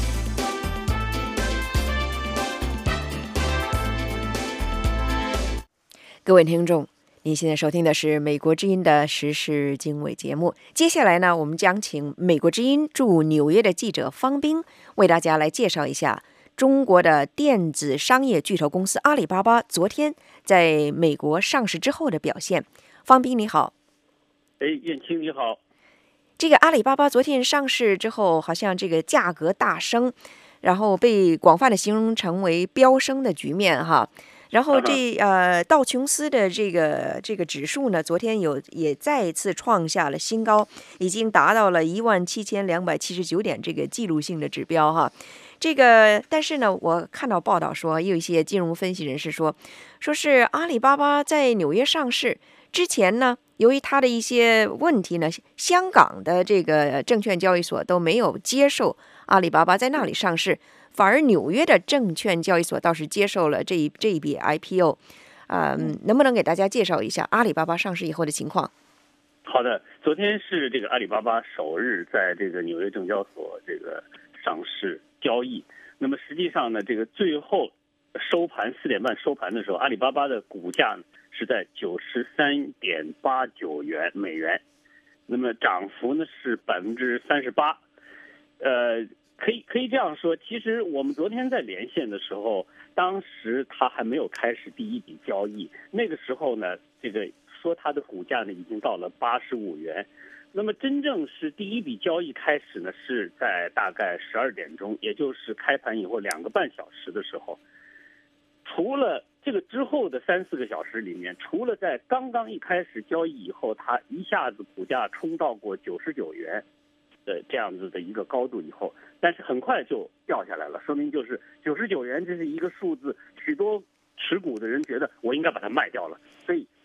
各位听众，您现在收听的是美国之音的时事经纬节目。接下来呢，我们将请美国之音驻纽约的记者方斌为大家来介绍一下中国的电子商业巨头公司阿里巴巴昨天在美国上市之后的表现。方斌你好。 哎，燕青你好。 这个阿里巴巴昨天上市之后，好像这个价格大升，然后被广泛的形容成为飙升的局面哈。然后这呃道琼斯的这个这个指数呢，昨天有也再次创下了新高，已经达到了一万七千两百七十九点这个记录性的指标哈。这个但是呢，我看到报道说，也有一些金融分析人士说，说是阿里巴巴在纽约上市之前呢，由于它的一些问题呢，香港的这个证券交易所都没有接受阿里巴巴在那里上市。反而纽约的证券交易所倒是接受了这一这一笔 I P O， 啊、嗯，能不能给大家介绍一下阿里巴巴上市以后的情况？ 好的，昨天是这个阿里巴巴首日在这个纽约证交所这个上市交易。那么实际上呢，这个最后收盘四点半收盘的时候，阿里巴巴的股价是在九十三点八九元美元，那么涨幅呢是百分之三十八，呃。可以可以这样说，其实我们昨天在连线的时候，当时它还没有开始第一笔交易，那个时候呢，这个说它的股价呢已经到了八十五元。那么真正是第一笔交易开始呢，是在大概十二点钟，也就是开盘以后两个半小时的时候。除了这个之后的三四个小时里面，除了在刚刚一开始交易以后，它一下子股价冲到过九十九元。的这样子的一个高度以后，但是很快就掉下来了，说明就是九十九元这是一个数字，许多持股的人觉得我应该把它卖掉了，所以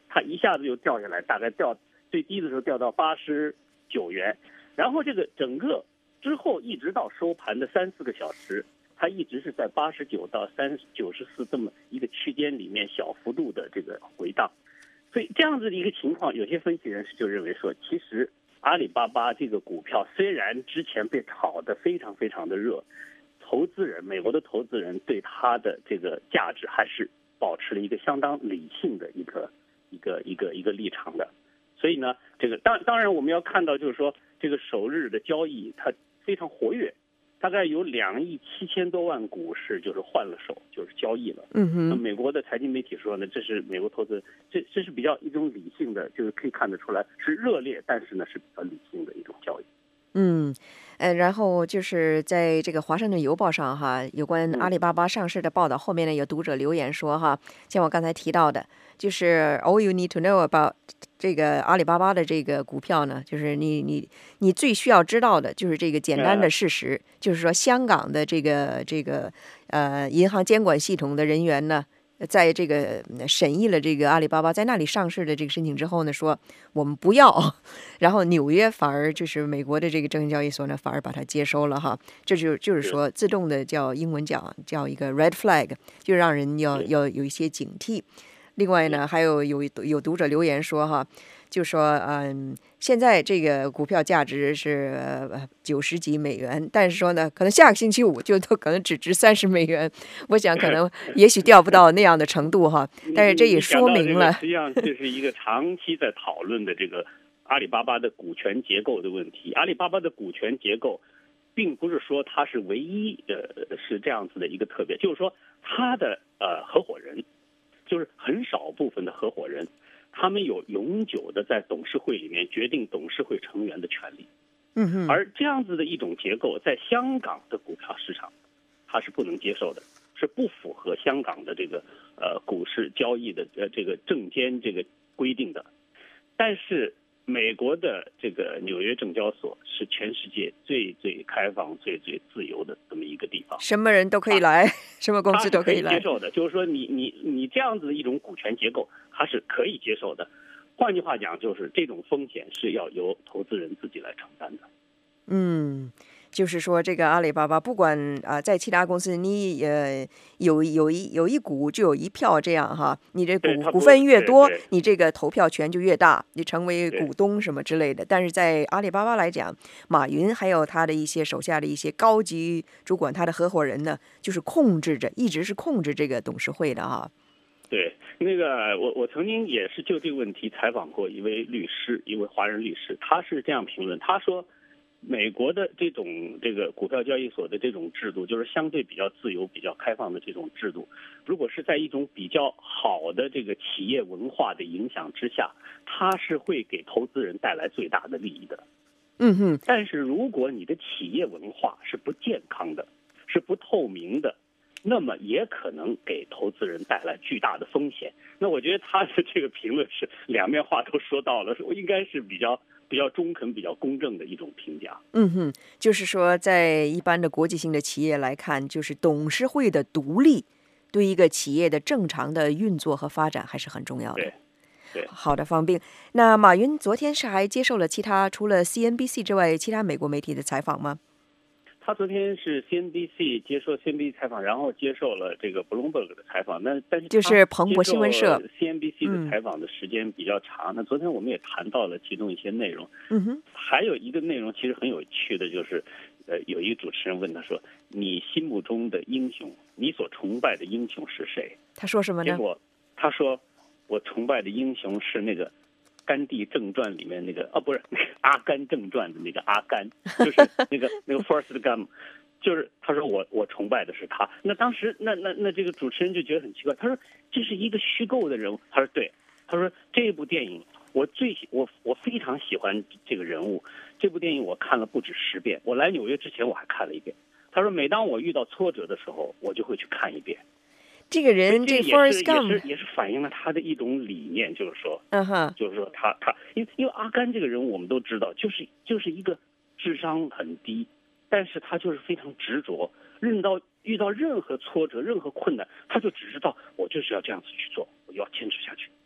它一下子就掉下来，大概掉最低的时候掉到八十九元，然后这个整个之后一直到收盘的三四个小时，它一直是在八十九到三九十四这么一个区间里面小幅度的这个回荡。所以这样子的一个情况，有些分析人士就认为说，其实阿里巴巴这个股票虽然之前被炒得非常非常的热，投资人美国的投资人对它的这个价值还是保持了一个相当理性的一个一个一个一个立场的。所以呢，这个当当然我们要看到，就是说这个首日的交易它非常活跃。大概有两亿七千多万股是就是换了手，就是交易了。 嗯哼。 那美国的财经媒体说呢，这是美国投资，这这是比较一种理性的，就是可以看得出来是热烈，但是呢是比较理性的一种交易。 嗯，呃，然后就是在这个《华盛顿邮报》上哈，有关阿里巴巴上市的报道，后面呢有读者留言说哈，像我刚才提到的，就是 all you need to know about 这个阿里巴巴的这个股票呢，就是你你你最需要知道的就是这个简单的事实，就是说香港的这个这个呃银行监管系统的人员呢，在这个审议了这个阿里巴巴在那里上市的这个申请之后呢，说我们不要，然后纽约反而就是美国的这个证券交易所呢，反而把它接收了哈，这就就是说自动的叫英文讲叫一个 red flag， 就让人要要有一些警惕。另外呢，还有有有读者留言说哈，就说嗯，现在这个股票价值是九十几美元，但是说呢，可能下个星期五就都可能只值三十美元。我想可能也许掉不到那样的程度哈，但是这也说明了， 实际上这是一个长期在讨论的这个阿里巴巴的股权结构的问题。阿里巴巴的股权结构，并不是说它是唯一呃是这样子的一个特别，就是说它的呃合伙人。就是很少部分的合伙人，他们有永久的在董事会里面决定董事会成员的权利。 嗯哼。 而这样子的一种结构，在香港的股票市场，它是不能接受的，是不符合香港的这个呃股市交易的呃这个证监这个规定的。但是美国的这个纽约证交所是全世界最最开放、最最自由的这么一个地方， 什么人都可以来，啊、什么公司都可以来。 可以接受的，就是说你你你这样子的一种股权结构，它是可以接受的。换句话讲，就是这种风险是要由投资人自己来承担的。 嗯。就是说，这个阿里巴巴，不管啊、呃，在其他公司，你呃有有一有一股就有一票这样哈，你这股股份越多，你这个投票权就越大，你成为股东什么之类的。但是在阿里巴巴来讲，马云还有他的一些手下的一些高级主管，他的合伙人呢，就是控制着，一直是控制这个董事会的哈。 对，那个我我曾经也是就这个问题采访过一位律师，一位华人律师，他是这样评论，他说。美国的这种这个股票交易所的这种制度，就是相对比较自由、比较开放的这种制度。如果是在一种比较好的这个企业文化的影响之下，它是会给投资人带来最大的利益的。 嗯哼。 但是如果你的企业文化是不健康的，是不透明的，那么也可能给投资人带来巨大的风险。那我觉得他的这个评论是两面话都说到了，应该是比较。比较中肯、比较公正的一种评价。 嗯哼，就是说，在一般的国际性的企业来看，就是董事会的独立，对一个企业的正常的运作和发展还是很重要的。 对，对。 好的，方斌。那马云昨天是还接受了其他除了 C N B C 之外，其他美国媒体的采访吗？ 他昨天是 C N B C 接受 C N B C 采访，然后接受了这个 Bloomberg 的采访。那但是就是彭博新闻社 C N B C 的采访的时间比较长。嗯、那昨天我们也谈到了其中一些内容。 嗯哼。 还有一个内容其实很有趣的，就是呃，有一个主持人问他说：“你心目中的英雄，你所崇拜的英雄是谁？” 他说什么呢？ 结果他说：“我崇拜的英雄是那个。”《甘地正传》里面那个哦，不是那个《阿甘正传》的那个阿甘，就是那个那个 Forrest Gump， 就是他说我我崇拜的是他。那当时那那那这个主持人就觉得很奇怪，他说这是一个虚构的人物。他说对，他说这部电影我最我我非常喜欢这个人物，这部电影我看了不止十遍，我来纽约之前我还看了一遍。他说每当我遇到挫折的时候，我就会去看一遍。 这个人，这 Forrest Gump 也是也是反映了他的一种理念，就是说， 嗯哼， 就是说他他，因为因为阿甘这个人物我们都知道，就是就是一个智商很低，但是他就是非常执着，遇到遇到任何挫折、任何困难，他就只知道我就是要这样子去做，我要坚持下去。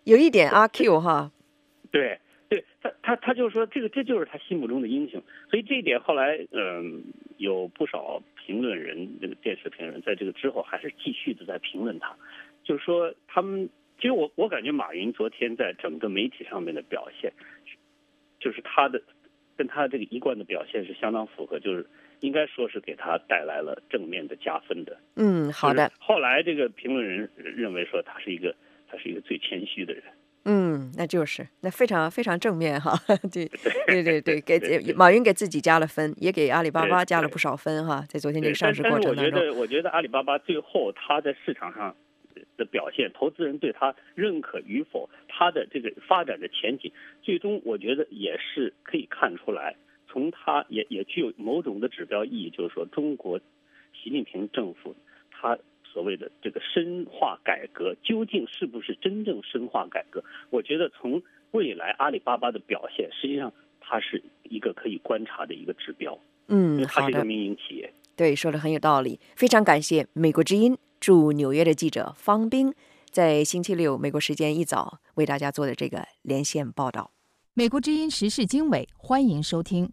有一点阿 Q 哈。 对，对他他他就说这个这就是他心目中的英雄，所以这一点后来嗯、呃、有不少评论人，这个电视评论人在这个之后还是继续的在评论他，就是说他们其实我我感觉马云昨天在整个媒体上面的表现，就是他的跟他这个一贯的表现是相当符合，就是应该说是给他带来了正面的加分的。 嗯，好的。 后来这个评论人认为说他是一个他是一个最谦虚的人。 嗯，那就是那非常非常正面哈，对对对对，给马云给自己加了分，也给阿里巴巴加了不少分哈，在昨天这个上市过程当中。 但是我觉得，我觉得阿里巴巴最后他在市场上的表现，投资人对他认可与否，他的这个发展的前景，最终我觉得也是可以看出来，从他也也具有某种的指标意义，就是说中国习近平政府他所谓的这个深化改革究竟是不是真正深化改革？我觉得从未来阿里巴巴的表现，实际上它是一个可以观察的一个指标。 嗯， 它是一好的， 个民营企业。 对，说的很有道理。非常感谢美国之音驻纽约的记者方斌在星期六美国时间一早为大家做的这个连线报道。 美国之音时事经纬，欢迎收听。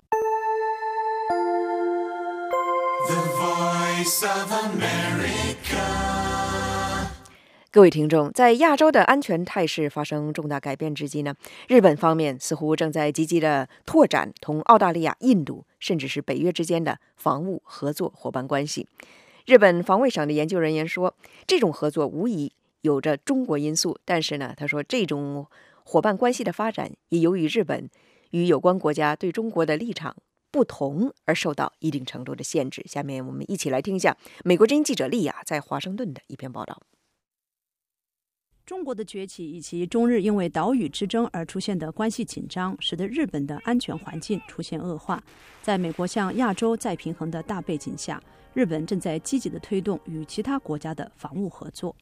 The Voice of America。 各位听众，在亚洲的安全态势发生重大改变之际呢，日本方面似乎正在积极的拓展同澳大利亚、印度甚至是北约之间的防务合作伙伴关系。日本防卫省的研究人员说，这种合作无疑有着中国因素，但是呢，他说这种伙伴关系的发展也由于日本与有关国家对中国的立场不同而受到一定程度的限制。下面我们一起来听一下美国之音记者丽亚在华盛顿的一篇报道。 中国的崛起以及中日因为岛屿之争而出现的关系紧张，使得日本的安全环境出现恶化。在美国向亚洲再平衡的大背景下，日本正在积极地推动与其他国家的防务合作。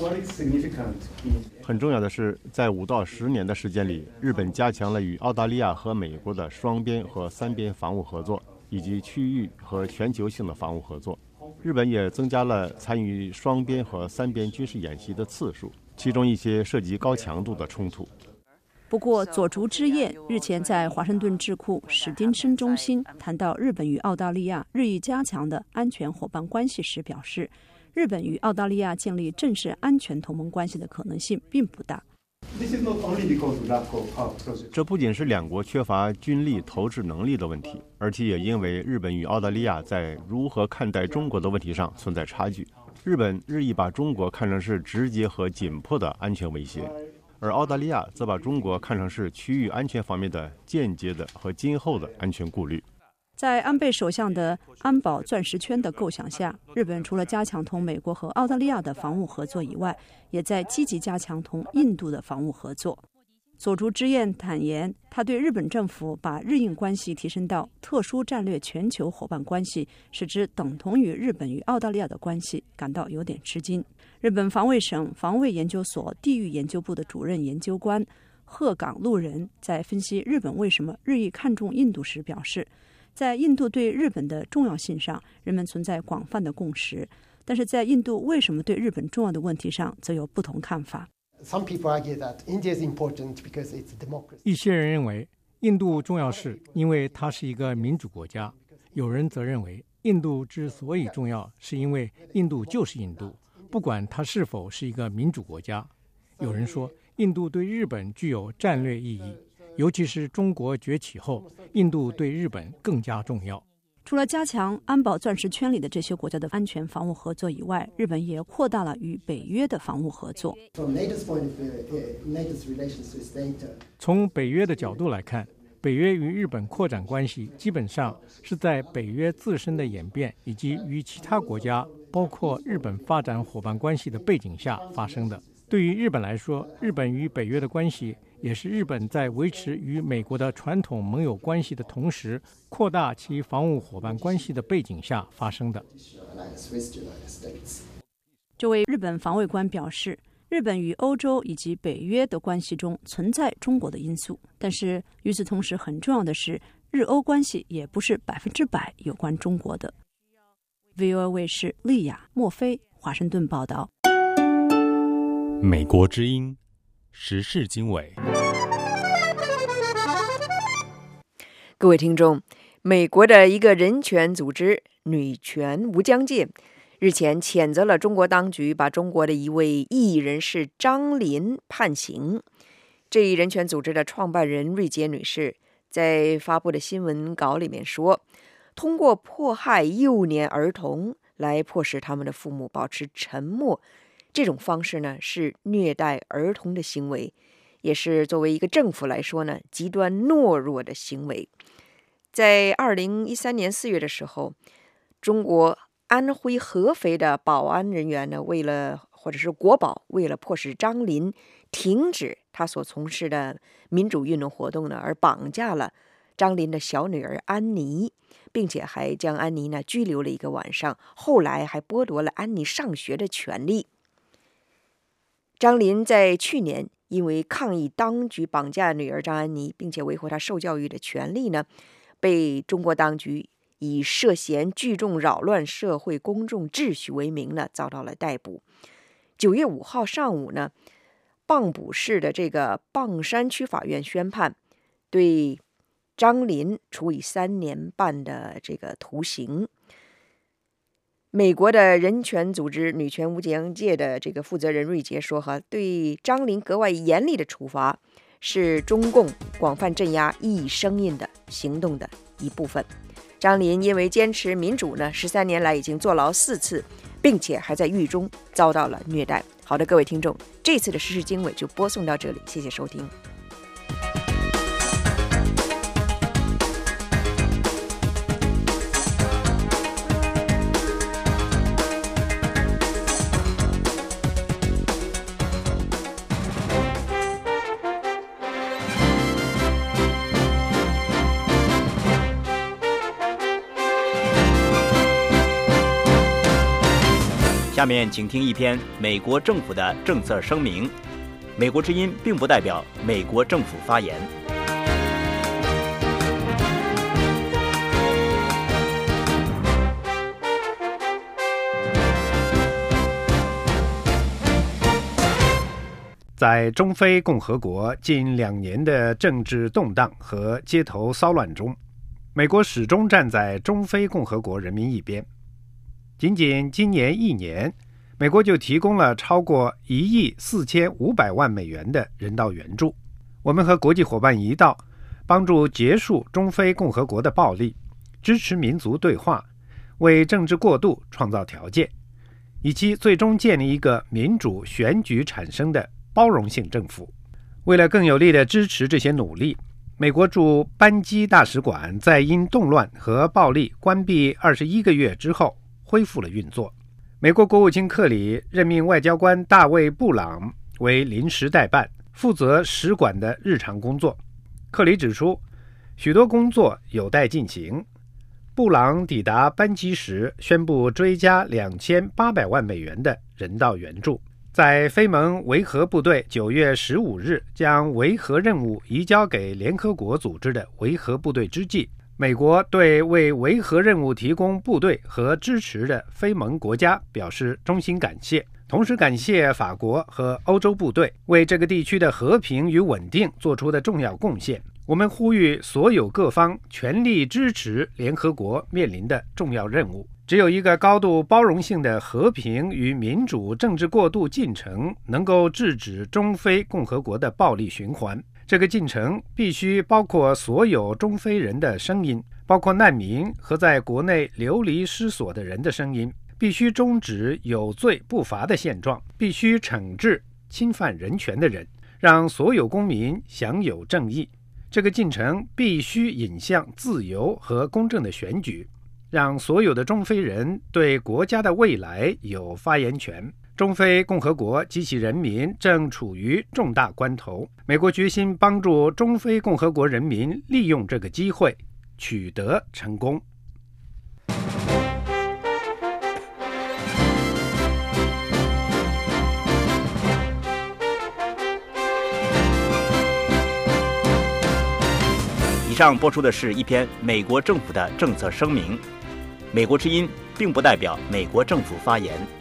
很重要的是，在五到十年的时间里，日本加强了与澳大利亚和美国的双边和三边防务合作，以及区域和全球性的防务合作。日本也增加了参与双边和三边军事演习的次数，其中一些涉及高强度的冲突。 不过，佐竹之彦日前在华盛顿智库史丁森中心谈到日本与澳大利亚日益加强的安全伙伴关系时表示，日本与澳大利亚建立正式安全同盟关系的可能性并不大。 这不仅是两国缺乏军力投掷能力的问题，而且也因为日本与澳大利亚在如何看待中国的问题上存在差距。日本日益把中国看成是直接和紧迫的安全威胁，而澳大利亚则把中国看成是区域安全方面的间接的和今后的安全顾虑。 在安倍首相的安保钻石圈的构想下，日本除了加强同美国和澳大利亚的防务合作以外，也在积极加强同印度的防务合作。佐竹之彦坦言，他对日本政府把日印关系提升到特殊战略全球伙伴关系，使之等同于日本与澳大利亚的关系，感到有点吃惊。日本防卫省防卫研究所地域研究部的主任研究官鹤岗路人在分析日本为什么日益看重印度时表示，在印度对日本的重要性上，人们存在广泛的共识，但是在印度为什么对日本重要的问题上，则有不同看法。 一些人认为印度重要是因为它是一个民主国家，有人则认为印度之所以重要，是因为印度就是印度，不管它是否是一个民主国家。有人说，印度对日本具有战略意义，尤其是中国崛起后，印度对日本更加重要。 除了加强安保钻石圈里的这些国家的安全防务合作以外，日本也扩大了与北约的防务合作。 从北约的角度来看，北约与日本扩展关系基本上是在北约自身的演变以及与其他国家，包括日本发展伙伴关系的背景下发生的。对于日本来说，日本与北约的关系也是日本在维持与美国的传统盟友关系的同时，扩大其防务伙伴关系的背景下发生的。 这位日本防卫官表示，日本与欧洲以及北约的关系中存在中国的因素，但是与此同时，很重要的是，日欧关系也不是百分之百有关中国的。V O A 卫视丽亚、莫菲，华盛顿报道。 美国之音时事经纬。 各位听众，美国的一个人权组织女权无疆界日前谴责了中国当局把中国的一位异议人士张琳判刑。这一人权组织的创办人瑞杰女士在发布的新闻稿里面说，通过迫害幼年儿童来迫使他们的父母保持沉默，这种方式呢是虐待儿童的行为，也是作为一个政府来说呢极端懦弱的行为。在二零一三年四月的时候，中国安徽合肥的保安人员呢，为了或者是国保为了迫使张琳停止他所从事的民主运动活动呢，而绑架了张琳的小女儿安妮，并且还将安妮呢拘留了一个晚上，后来还剥夺了安妮上学的权利。张琳在去年因为抗议当局绑架女儿张安妮，并且维护她受教育的权利呢，被中国当局以涉嫌聚众扰乱社会公众秩序为名呢，遭到了逮捕。九月五号上午呢，蚌埠市的这个蚌山区法院宣判，对张琳处以三年半的这个徒刑。美国的人权组织女权无疆界的这个负责人瑞杰说，哈，对张琳格外严厉的处罚是中共广泛镇压异议声音的行动的一部分。张琳因为坚持民主呢，十三年来已经坐牢四次，并且还在狱中遭到了虐待。好的，各位听众，这次的时事经纬就播送到这里，谢谢收听。 下面请听一篇美国政府的政策声明。美国之音并不代表美国政府发言。 在中非共和国近两年的政治动荡和街头骚乱中，美国始终站在中非共和国人民一边。仅仅今年一年，美国就提供了超过一亿四千五百万美元的人道援助。我们和国际伙伴一道，帮助结束中非共和国的暴力，支持民族对话，为政治过渡创造条件，以及最终建立一个民主选举产生的包容性政府。为了更有力地支持这些努力，美国驻班基大使馆在因动乱和暴力关闭二十一个月之后恢复了运作。美国国务卿克里任命外交官大卫·布朗为临时代办，负责使馆的日常工作。克里指出，许多工作有待进行。布朗抵达班基时，宣布追加两千八百万美元的人道援助。在非盟维和部队九月十五日将维和任务移交给联合国组织的维和部队之际，美国对为维和任务提供部队和支持的非盟国家表示衷心感谢，同时感谢法国和欧洲部队为这个地区的和平与稳定做出的重要贡献。我们呼吁所有各方全力支持联合国面临的重要任务。只有一个高度包容性的和平与民主政治过渡进程能够制止中非共和国的暴力循环。这个进程必须包括所有中非人的声音，包括难民和在国内流离失所的人的声音，必须终止有罪不罚的现状，必须惩治侵犯人权的人，让所有公民享有正义。这个进程必须引向自由和公正的选举，让所有的中非人对国家的未来有发言权。中非共和国及其人民正处于重大关头，美国决心帮助中非共和国人民利用这个机会取得成功。 以上播出的是一篇美国政府的政策声明。美国之音并不代表美国政府发言。